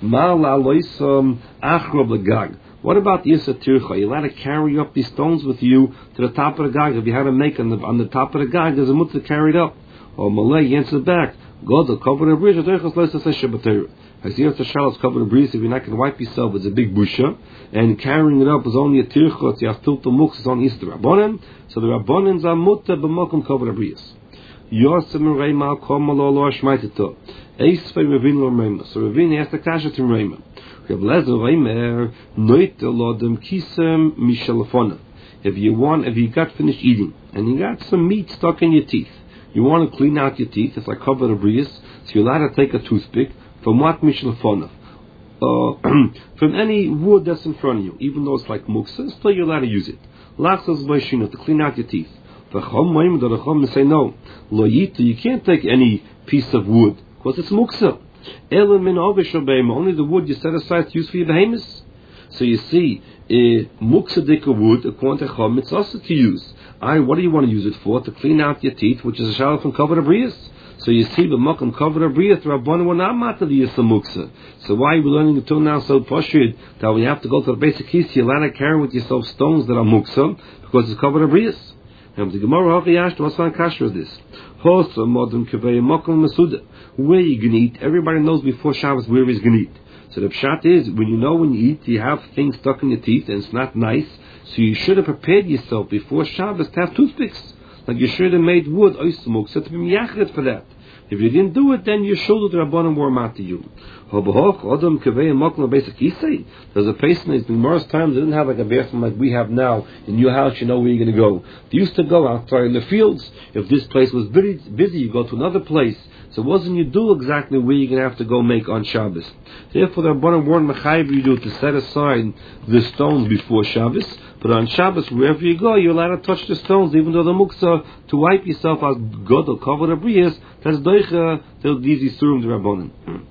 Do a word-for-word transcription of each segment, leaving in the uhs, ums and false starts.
What about the Issa Tircha? You're allowed to carry up these stones with you to the top of the Gag. If you had to make on the, on the top of the Gag, there's a mutter carried up. Or Malay, you answer back. God will cover the bridge. I see if the shell is covered the breeze, if you're not going to wipe yourself, it's a big busha. And carrying it up is only a tirchot. You have to the mux, it's on Easter Rabbanan. So the Rabbanans are mutter, but malkum cover the breeze. Yosem Reimal Komalo Lo Shmaitito. Eis Fe Ravin Lo Reima. So Ravin has the kasha to Reima. Rav Lezer Reimer Noite Lodem Kisem Mishalafona. If you want, if you got finished eating and you got some meat stuck in your teeth, you want to clean out your teeth. It's like cover the breeze. So you're allowed to take a toothpick from what Mishalafona. Uh, from any wood that's in front of you, even though it's like muksa, still you're allowed to use it. Lachas Boishino to clean out your teeth. The Chom say no, lo yitu, you can't take any piece of wood because it's muksa. Only the wood you set aside to use for your behemoths. So you see, uh, muksa dika wood, according to Chom, it's also to use. I, what do you want to use it for? To clean out your teeth, which is a shalom from cover the brias. So you see, the makam cover the brias, the Rabbanu were not matter the yisa muksa. So why are we learning until now so poshid that when you have to go to the basic keys, you're allowed to carry with yourself stones that are muksa because it's covered the brias. And the Gemara Hachayash, what's on kasher is this? Hosa modern kavei makam masuda. Where you can eat, everybody knows before Shabbos where he's going to eat. So the pshat is, when you know when you eat, you have things stuck in your teeth and it's not nice. So you should have prepared yourself before Shabbos to have toothpicks. Like you should have made wood, oismuk, so to be miyachet for that. If you didn't do it, then your shoulder the Rabbanim were mat to you. There's a person in Gemara's times they didn't have like a bathroom like we have now. In your house, you know where you're going to go. They used to go outside in the fields. If this place was very busy, you go to another place. So it wasn't you do exactly where you're going to have to go make on Shabbos. Therefore, the Rabbanim weren't mechayiv you do to set aside the stones before Shabbos. But on Shabbos, wherever you go, you're allowed to touch the stones, even though the muksa, to wipe yourself as God will cover the brias, that's doicha, they'll these isurim the Rabbanim.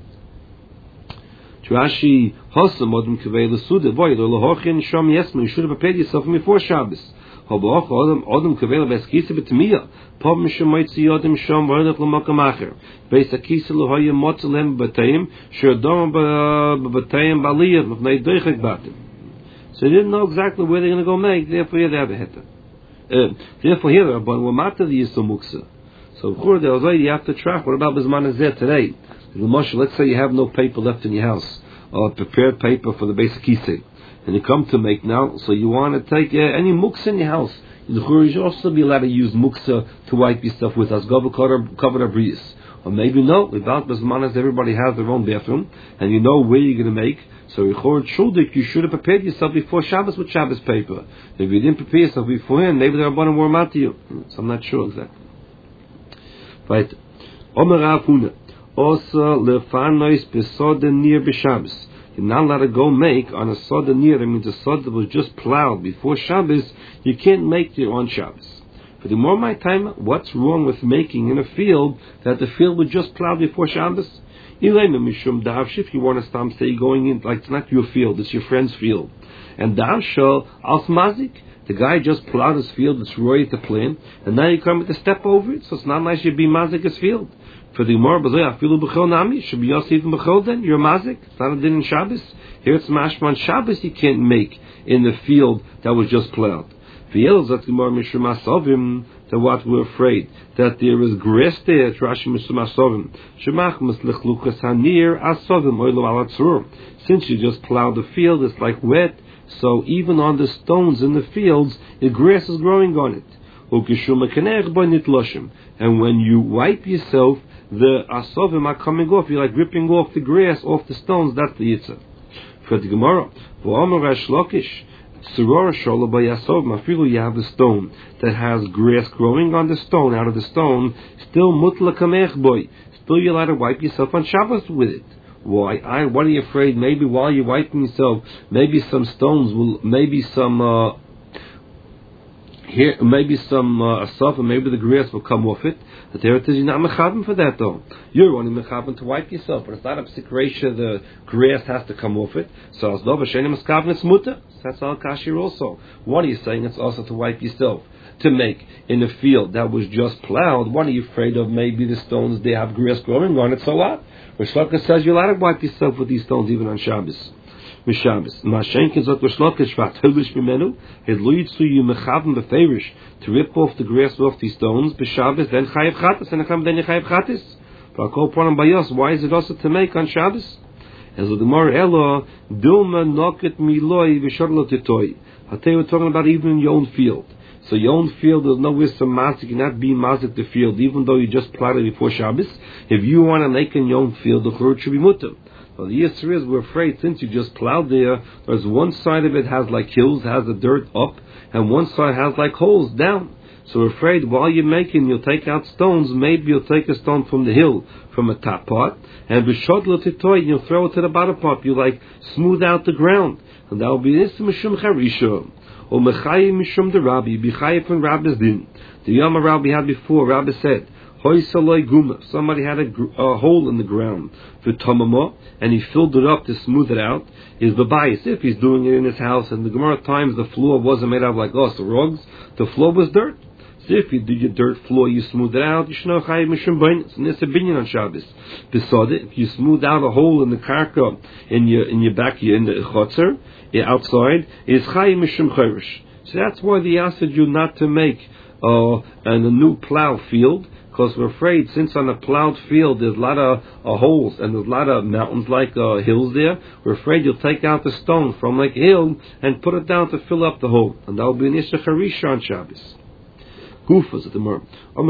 Rashi, Hosam, Odom Kavei, Lesuda, Void, or Lahochin, Shom Yesma, you should have prepared yourself before Shabbos. Hoboch, Odom, Odom Kavei, Beskisa, Betamia, Pom Shemaitzi, Odom, Shom, Void, Lamakamacher, Besakisa, Lahoya, Motzelem, Batayim, Sherdom, Batayim, Baliyah, Mavnei Doichek Batim. So they didn't know exactly where they're going to go make, therefore here they have a heta. Uh, therefore here, but we're matter the Yisomuksa. So of course, you have to track. What about Bisman Azeh today? Let's say you have no paper left in your house, or prepared paper for the basic kisei, and you come to make now, so you want to take uh, any muksa in your house. You should also be allowed to use muksa to wipe your stuff with us. Go cover the breeze. Or maybe no, without Bismanas, everybody has their own bathroom, and you know where you're going to make. So you should have prepared yourself before Shabbos with Shabbos paper. If you didn't prepare yourself beforehand, maybe the Rabbanim were mad to you. So I'm not sure exactly. Right. Omer Rav Huna. Also, lefanois besoda near b'Shabbos. You're not allowed to go make on a soda near. That means a soda that was just plowed before Shabbos. You can't make it on Shabbos. For the more my time, what's wrong with making in a field that the field was just plowed before Shabbos? If you want to stop, say going in, like it's not your field, it's your friend's field. And davshal als mazik. The guy just plowed his field, it's ready to plant, and now you come to step over it, so it's not nice you be mazik his field. For the Gemara, I feel b'chol nami should be also even b'chol. Then you're mazik. It's not a din in Shabbos. Here it's mashman Shabbos. You can't make in the field that was just plowed. V'yelz that Gemara mishum asovim. To what we're afraid that there is grass there. Rashi mishum asovim. Shemach mislich lukas hanir asovim oilo alatzur. Since you just plowed the field, it's like wet. So even on the stones in the fields, the grass is growing on it. And when you wipe yourself, the asovim are coming off. You're like ripping off the grass off the stones. That's the yitzah. For the Gemara, you have a stone that has grass growing on the stone. Out of the stone, still mutla kamech boy. Still you're allowed to wipe yourself on Shabbos with it. Why? I, what are you afraid? Maybe while you're wiping yourself, maybe some stones will, maybe some. Uh, Here, maybe some uh, asaf, and maybe the grass will come off it. But there it is, you're not mechabim for that though. You're only mechabim to wipe yourself, but it's not a psikresha, the grass has to come off it. So as dova shenim meskabim it's muta. That's al kashir also. What are you saying? It's also to wipe yourself. to make in a field that was just plowed, what are you afraid of? Maybe the stones, they have grass growing on it, so what? Rish Lakish says you're allowed to wipe yourself with these stones even on Shabbos. Mishabes. Mashenkin zot Rish Lakish vatolish mimenu. It leads to you mechaven beferish to rip off the grass off these stones. B'Shabbos then chayiv chatas and then you chayiv chatas. But I'll point bayos. Why is it also to make on Shabbos? As the Gemara Elo Dilma noket miloi v'shadlo titoy. I'll tell you, we're talking about even in your own field. So your own field, there's no way some mazik, you cannot be mazik the field, even though you just plowed it before Shabbos. If you want to make in your own field, the church should be mutter. Well, the answer is, we're afraid, since you just plowed there, there's one side of it has like hills, has the dirt up, and one side has like holes down. So we're afraid while you're making, you'll take out stones, maybe you'll take a stone from the hill, from a top part, and b'shodlo titoy, you'll throw it to the bottom part, you like smooth out the ground. And that will be this mishum charisha. Or mechayim mishum the rabbi, b'chayim from Rabbi's din. The Yom Rabbi had before, Rabbi said, Hoy saloi guma. Somebody had a, a hole in the ground for tamama, and he filled it up to smooth it out. Is the bias if he's doing it in his house, and the Gemara times the floor wasn't made out of like us, the rugs, the floor was dirt. So if you do your dirt floor, you smooth it out, you should know chayiv mishum bainis. And there's a binyan on Shabbos. Beside it, if you smooth out a hole in the karka in your in your back, in the chotzer, outside, is chayiv mishum chayrish. So that's why they asked you not to make uh, a new plow field. Because we're afraid, since on a plowed field there's a lot of uh, holes and there's a lot of mountains like uh, hills there, we're afraid you'll take out the stone from like a hill and put it down to fill up the hole. And that will be an Isha Charisha on Shabbos. Gufas at the Mer.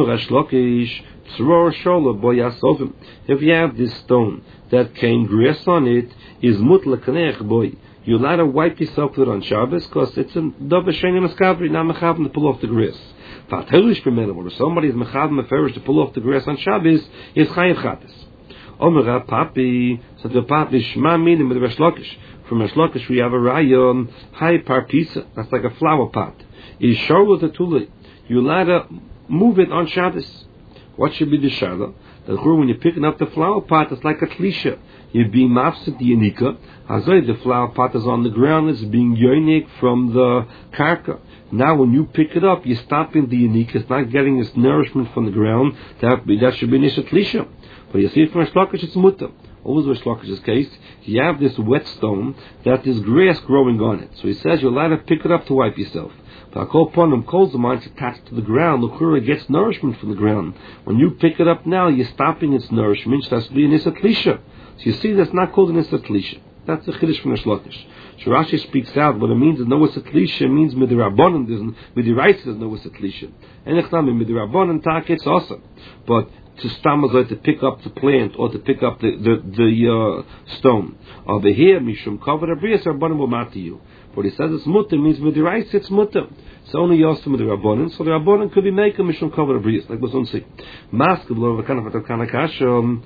If you have this stone that came grass on it, is mutlaq boy. You're allowed to wipe yourself with it on Shabbos because it's a dove shenim eskavri, not mechavim to pull off the grass. When somebody is mechad meferish to pull off the grass on Shabbos, is chayiv chatas. Omera papi, so the papi shma minim with Rish Lakish. From Rish Lakish we have a rayon high parpisa. That's like a flower pot. Is sharlo the tuli. You allowed to move it on Shabbos. What should be the sharlo? That when you're picking up the flower pot, it's like a tlisha. You're being mafsed the yanika. Azay, the flower pot is on the ground. It's being yonik from the karka. Now, when you pick it up, you're stopping the yanika. It's not getting its nourishment from the ground. That, that should be nishat tlisha. But you see it from Rish Lakish, it's mutter. Always Rish Lakish's case, you have this wet stone that is grass growing on it. So he says you're allowed to pick it up to wipe yourself. But I call upon them, calls the mind attached to the ground. The kura gets nourishment from the ground. When you pick it up now, you're stopping its nourishment. So that's to be an nisat tlisha. So you see, that's not called an nisat tlisha. That's the chiddush from Rish Lakish. So Rashi speaks out what it means is no tlisha means midirabonim. There's midiraisa. There's no tlisha. And it's not midirabonim tak. It's awesome, but to stamazoi to pick up the plant or to pick up the the, the uh, stone over here mishum covered abrias rabbanim will matter you. But he says it's mutter means midiraisa. It's mutter. It's only yosem with the rabbanim. So the rabbanim could be making mishum covered abrias like was on say. Mask of the kind of the kind of kasha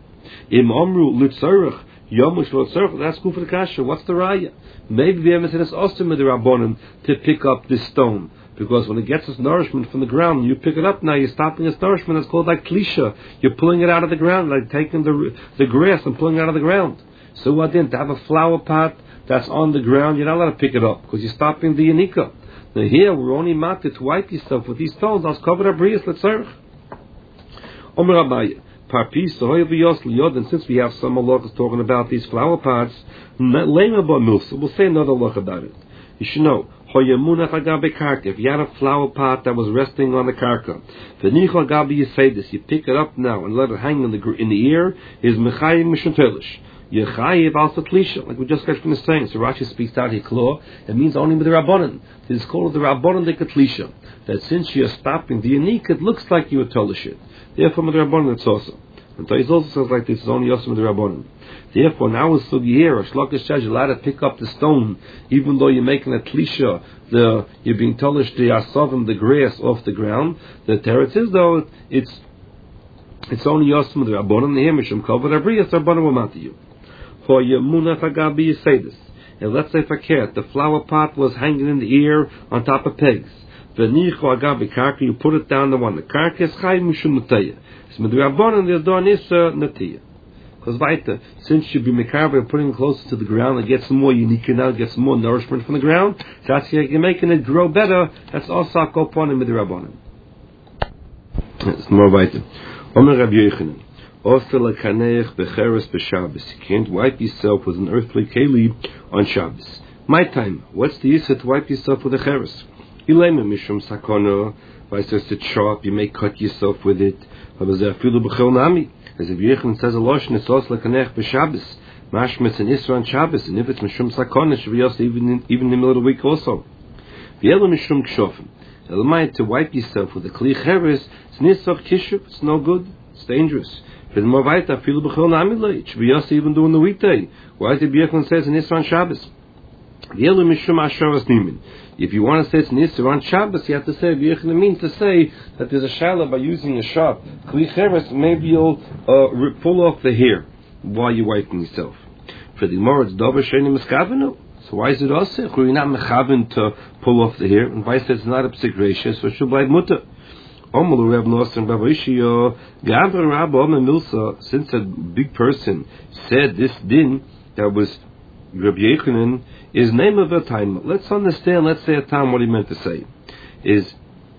im omru litzarich. Yomush lo tzarich. That's good for the kasha. What's the raya? Maybe the emes is awesome with the rabbanim to pick up this stone. Because when it gets its nourishment from the ground, you pick it up now, you're stopping its nourishment. It's called like klisha. You're pulling it out of the ground, like taking the the grass and pulling it out of the ground. So what then? To have a flower pot that's on the ground, you're not allowed to pick it up because you're stopping the yanika. Now here, we're only marked to wipe yourself with these stones. I'll cover the brias, let's serve. Omer Abaye. And since we have some halachas talking about these flower pots, we'll say another halach about it. You should know, if you had a flower pot that was resting on the karka, you say this, you pick it up now and let it hang in the in the air, is mechayim mishantelish. Yechayiv also tlisha, like we just got from the saying. So Rashi speaks out hiklo. It means only with the rabbanon. It is called the rabbanon dekatlisha. That since you're stopping the unique, it looks like you would tolish it. Therefore, with the rabbanon, it's also. And Tais also says like this is only also with the rabbanon. Therefore, now it's so here. Rish Lakish says you're allowed to pick up the stone, even though you're making a tlisha. The you're being tolish the asavim, the grass off the ground. The teretz is though it's it's only also with the rabbanon. The hemishim covered abriyas rabbanon will matter you. For Yemuna Fagabi, you say this. And let's say Fakir, the flower pot was hanging in the air on top of pegs. V'nichu agabi karka, you put it down the one. The karka is chay mishum nataya. It's medrabon and there's don is nataya. Because weiter, since you be mekaber putting it closer to the ground, it gets more unique now, it gets more nourishment from the ground. So that's you're making it grow better. That's also koponim with the rabbanim. It's more weiter. Omer Rabbi Yochanan. Also lekaneich becheres b'Shabbos. You can't wipe yourself with an earthly keli on Shabbos. My time. What's the use to wipe yourself with a cheres? Ilema mishum sakona. Vice versa, it's sharp. You may cut yourself with it. As Rabbi Yochanan says a lotion, it's also lekaneich b'Shabbos. Mashmitz and Isra on Shabbos, and if it's mishum sakona, it should be also even in, even in the middle of the week also. V'yelo mishum kshofim. To wipe yourself with a kli cheres, it's nisach kishuv. It's no good. It's dangerous. It should be us even doing the weekday. Why did Rabbi says in Isra on Shabbos? If you want to say it's in Isra on Shabbos, you have to say Rabbi means to say that there's a shala by using a sharp kli cheres. Maybe you'll uh, pull off the hair while you're wiping yourself. For the Gemara, it's davar she'eini miskavenu. So why is it also? You're not mechaven to pull off the hair, and vice versa, it's not a psik reisha, so it should be mutter. Since a big person said this din that was Rabbi Yochanan is name of a time. Let's understand. Let's say a time what he meant to say is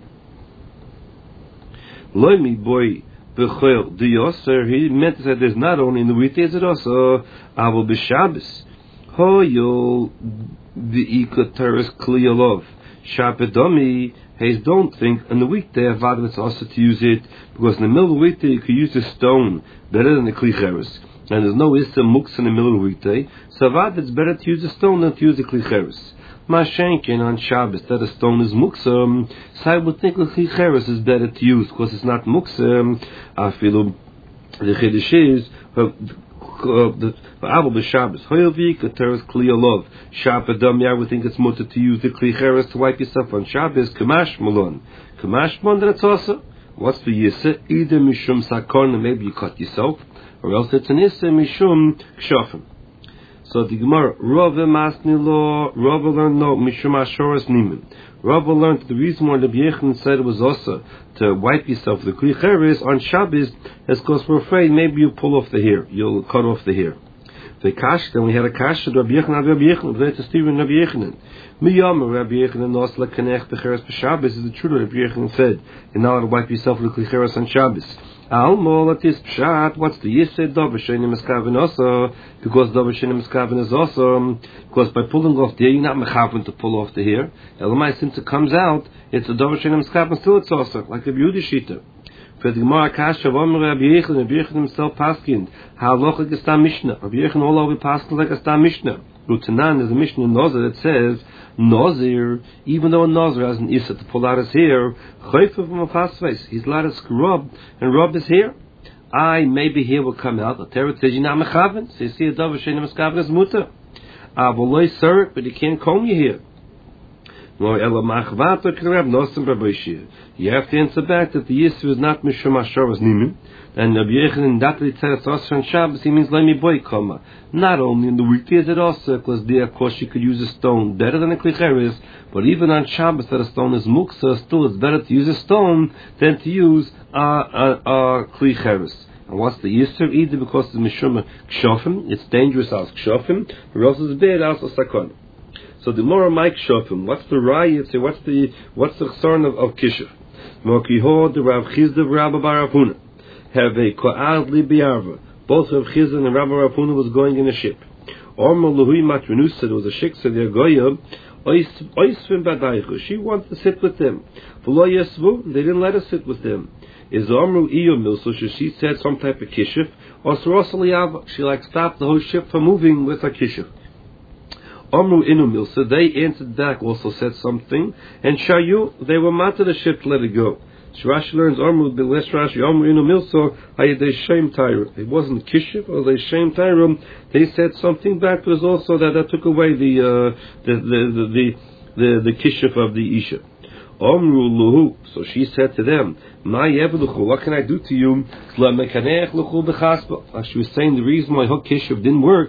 loimi boy b'chol diyoser. He meant to say there's not only in the weekdays it also avol b'Shabbos. Hoyol the ikoteres kliyolov shapedomi. Hey, don't think on the weekday avad it's also to use it because in the middle of the weekday you could use a stone better than the kli cheres, and there's no issa muks in the middle of the weekday. So avad it's better to use a stone than to use a kli cheres. Mashenkin on Shabbos that a stone is muksum, so I would think the kli cheres is better to use because it's not muksum. I feel the chiddush is. Uh, the Abel b'Shabbos Hoyelvik Keteres Kli Olov Shabbos I would think it's mutter to use the Kli Cheres to wipe yourself on Shabbos. Kamash Malon Kamash Malon. That's also what's the Yisa? Either Mishum Sakon, maybe you cut yourself, or else it's an Issa Mishum Kshofim. So the Gemara Rava Masni Lo Rava learned no Mishum Ashoras Nimin. Rava learned the reason why the Rabbi said it was also to wipe yourself the Kli Cheres on Shabbos is because we're afraid maybe you pull off the hair, you'll cut off the hair. The kash, then we had a kash to Rabbi Yochanan, Rabbi Yochanan, Rabbi Stephen, Rabbi Yochanan. Miyam, Rabbi Yochanan, Nosla Kanech Becheres b'Shabbos is the truth. Rabbi Yochanan said you're not allowed to wipe yourself with the Kli Cheres on Shabbos. Almo latis pshat. What's the yised davar she'eini miskaven also? Because davar she'eini miskaven is also because by pulling off the hair, you're not mechaven to pull off the hair. Elamai, since it comes out, it's a davar she'eini miskaven. Still, it's also like the Yehudi shita. For the Gemara Kasha, Rabbi Yochanan, Rabbi Yochanan himself paskin halacha gestam Mishnah. Rabbi Yochanan all over paskin like a stam Mishnah. Rutanan is a Mishnah in Nazir that says Nazir, even though a Nazir has an issa to pull out his hair, chayfa from a fasface, he's allowed to scrub and rub his hair. I maybe hair will come out. The Torah says you're not mechaven, so you see a davar she'eini miskaven is mutter. Avoloi sir, but you can't comb your hair. You have to answer back that the Yisr is not Mishum Ashoras Nimin, and Rabbi Yochanan that he said it's also on Shabbos, he means Lemi Boy Koma. Not only in the weekdays it also, because there of course you could use a stone better than a Kli Cheres, but even on Shabbos that a stone is muksa, still it's better to use a stone than to use a, a, a Kli Cheres. And what's the Yisr? Either because it's Mishum Kshofim, it's dangerous as Kshofim, or else it's bad as Sakon. So the more Mike Shofim, what's the riot? So what's the what's the concern of, of Kishuv? Mokiho the Rav Chizda Rabba Barapuna have a Ko'ad Li Biarva. Both Rav Chizda and Rabba Barapuna was going in a ship. Orma Luhui Matrenusa, there was a shik so their Goya Oisvim Badaichu. She wanted to sit with them. V'lo Yesvu, they didn't let her sit with them. Is Omru Iyomil, so she said some type of Kishuv. Or Sorosaliava, she like stopped the whole ship from moving with a Kishuv. Omru Inumil, so they answered back, also said something, and Shayu, they were mad to the ship to let it go. Rashi learns Omru, the less Rashi, Omru Inumil, so they shamed Tyra. It wasn't Kishiv, or they shamed Tyra. They said something back, but it was also that that took away the uh, the the the the, the, the Kishiv of the Isha. Omru Luhu, so she said to them, My Yeveluchu, what can I do to you? She was saying the reason why her Kishiv didn't work